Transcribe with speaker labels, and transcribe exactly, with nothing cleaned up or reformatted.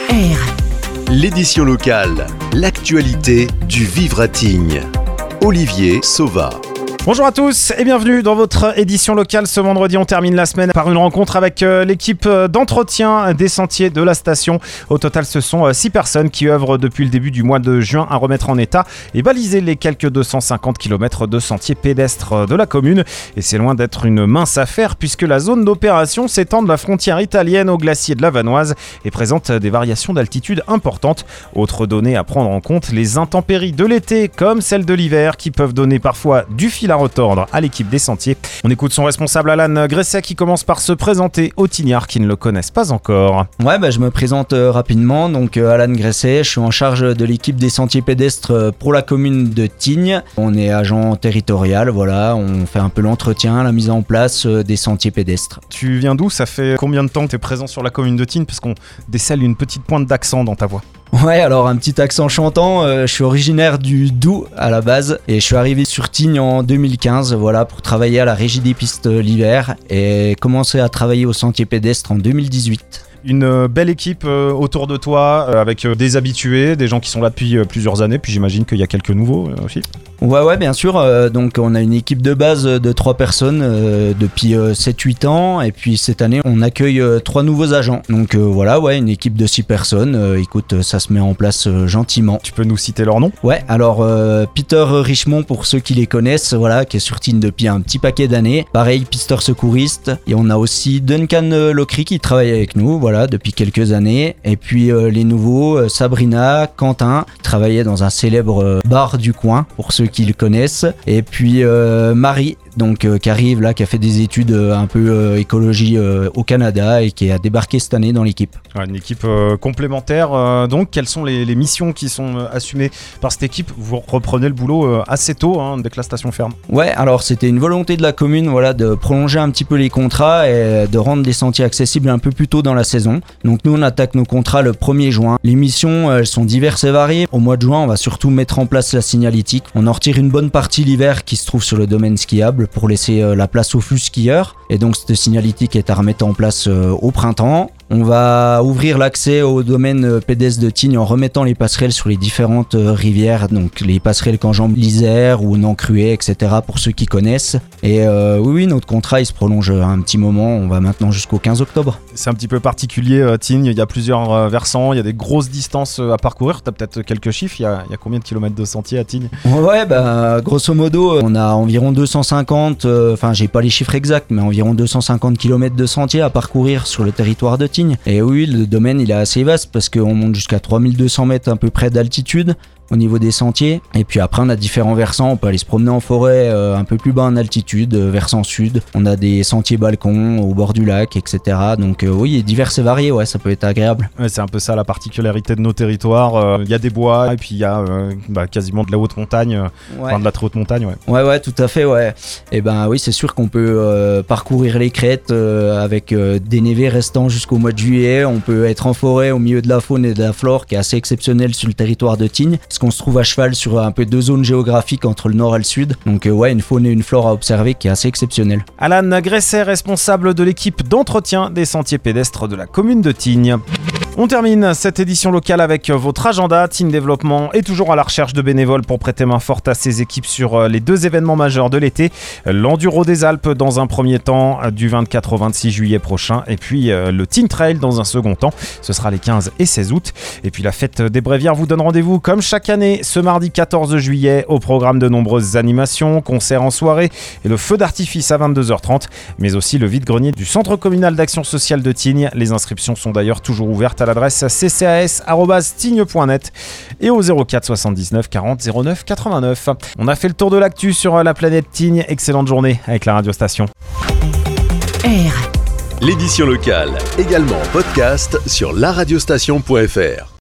Speaker 1: R.
Speaker 2: L'édition locale, l'actualité du vivre à Tignes. Olivier Sauva.
Speaker 3: Bonjour à tous et bienvenue dans votre édition locale. Ce vendredi, on termine la semaine par une rencontre avec euh, l'équipe d'entretien des sentiers de la station. Au total, ce sont euh, six personnes qui œuvrent depuis le début du mois de juin à remettre en état et baliser les quelques deux cent cinquante kilomètres de sentiers pédestres de la commune. Et c'est loin d'être une mince affaire puisque la zone d'opération s'étend de la frontière italienne au glacier de la Vanoise et présente des variations d'altitude importantes. Autre donnée à prendre en compte, les intempéries de l'été comme celles de l'hiver qui peuvent donner parfois du fil à retordre à l'équipe des sentiers. On écoute son responsable Alan Gresset qui commence par se présenter aux Tignards qui ne le connaissent pas encore.
Speaker 4: Ouais, bah, je me présente euh, rapidement. Donc euh, Alan Gresset, je suis en charge de l'équipe des sentiers pédestres euh, pour la commune de Tignes. On est agent territorial, voilà, on fait un peu l'entretien, la mise en place euh, des sentiers pédestres.
Speaker 3: Tu viens d'où ? Ça fait combien de temps que tu es présent sur la commune de Tignes ? Parce qu'on décèle une petite pointe d'accent dans ta voix.
Speaker 4: Ouais, alors un petit accent chantant, euh, je suis originaire du Doubs à la base et je suis arrivé sur Tignes en deux mille quinze, voilà, pour travailler à la régie des pistes l'hiver et commencer à travailler au sentier pédestre en deux mille dix-huit.
Speaker 3: Une belle équipe euh, autour de toi, euh, avec euh, des habitués, des gens qui sont là depuis euh, plusieurs années, puis j'imagine qu'il y a quelques nouveaux euh, aussi.
Speaker 4: Ouais, ouais, bien sûr. Euh, donc, on a une équipe de base de trois personnes euh, depuis euh, sept huit ans. Et puis, cette année, on accueille euh, trois nouveaux agents. Donc, euh, voilà, ouais, une équipe de six personnes. Euh, écoute, ça se met en place euh, gentiment.
Speaker 3: Tu peux nous citer leur nom ?
Speaker 4: Ouais, alors, euh, Peter Richemont, pour ceux qui les connaissent, voilà, qui est sur Tignes depuis un petit paquet d'années. Pareil, pisteur secouriste. Et on a aussi Duncan Locry qui travaille avec nous, voilà, depuis quelques années. Et puis, euh, les nouveaux, euh, Sabrina, Quentin, qui travaillait dans un célèbre euh, bar du coin, pour ceux qui le connaissent, et puis euh, Marie donc euh, qui arrive là, qui a fait des études euh, un peu euh, écologie euh, au Canada et qui a débarqué cette année dans l'équipe.
Speaker 3: Ouais, une équipe euh, complémentaire, euh, donc quelles sont les, les missions qui sont euh, assumées par cette équipe ? Vous reprenez le boulot euh, assez tôt, hein, dès que la station ferme.
Speaker 4: Ouais, alors c'était une volonté de la commune, voilà, de prolonger un petit peu les contrats et de rendre les sentiers accessibles un peu plus tôt dans la saison. Donc nous on attaque nos contrats le premier juin. Les missions elles sont diverses et variées. Au mois de juin on va surtout mettre en place la signalétique. On en retire une bonne partie l'hiver qui se trouve sur le domaine skiable pour laisser euh, la place aux flux skieurs. Et donc cette signalétique est à remettre en place euh, au printemps. On va ouvrir l'accès au domaine pédestre de Tignes en remettant les passerelles sur les différentes euh, rivières, donc les passerelles qu'enjambe l'Isère ou Nancruet, et cetera pour ceux qui connaissent. Et euh, oui, oui, notre contrat il se prolonge un petit moment, on va maintenant jusqu'au quinze octobre.
Speaker 3: C'est un petit peu particulier, euh, Tignes, il y a plusieurs euh, versants, il y a des grosses distances euh, à parcourir. Tu as peut-être quelques chiffres, il y, a, il y a combien de kilomètres de sentiers à Tignes ?
Speaker 4: Ouais, bah grosso modo, on a environ deux cent cinquante, enfin euh, j'ai pas les chiffres exacts, mais environ deux cent cinquante kilomètres de sentiers à parcourir sur le territoire de Tignes. Et oui, le domaine il est assez vaste parce qu'on monte jusqu'à trois mille deux cents mètres à peu près d'altitude au niveau des sentiers. Et puis après on a différents versants, on peut aller se promener en forêt euh, un peu plus bas en altitude, euh, versant sud. On a des sentiers balcons au bord du lac, et cetera. Donc euh, oui, divers et variés, ouais, ça peut être agréable.
Speaker 3: Ouais, c'est un peu ça la particularité de nos territoires. Il euh, y a des bois et puis il y a euh, bah, quasiment de la haute montagne, euh, ouais. Enfin de la très haute montagne. Ouais,
Speaker 4: ouais, ouais tout à fait, ouais. Et ben oui, c'est sûr qu'on peut euh, parcourir les crêtes euh, avec euh, des névés restant jusqu'au mois de juillet. On peut être en forêt au milieu de la faune et de la flore qui est assez exceptionnelle sur le territoire de Tignes. Parce qu'on se trouve à cheval sur un peu deux zones géographiques entre le nord et le sud. Donc euh, ouais, une faune et une flore à observer qui est assez exceptionnelle.
Speaker 3: Alan Gresset, responsable de l'équipe d'entretien des sentiers pédestres de la commune de Tignes. On termine cette édition locale avec votre agenda. Tignes Développement est toujours à la recherche de bénévoles pour prêter main forte à ses équipes sur les deux événements majeurs de l'été. L'Enduro des Alpes dans un premier temps du vingt-quatre au vingt-six juillet prochain et puis le Tignes Trail dans un second temps. Ce sera les quinze et seize août. Et puis la fête des Bréviaires vous donne rendez-vous comme chaque année ce mardi quatorze juillet au programme de nombreuses animations, concerts en soirée et le feu d'artifice à vingt-deux heures trente, mais aussi le vide-grenier du Centre communal d'action sociale de Tignes. Les inscriptions sont d'ailleurs toujours ouvertes à l'adresse c c a s arobase tignes point net et au zéro quatre soixante-dix-neuf quarante zéro neuf quatre-vingt-neuf. On a fait le tour de l'actu sur la planète Tignes. Excellente journée avec la radiostation.
Speaker 1: R.
Speaker 2: L'édition locale, également en podcast sur la radiostation point f r.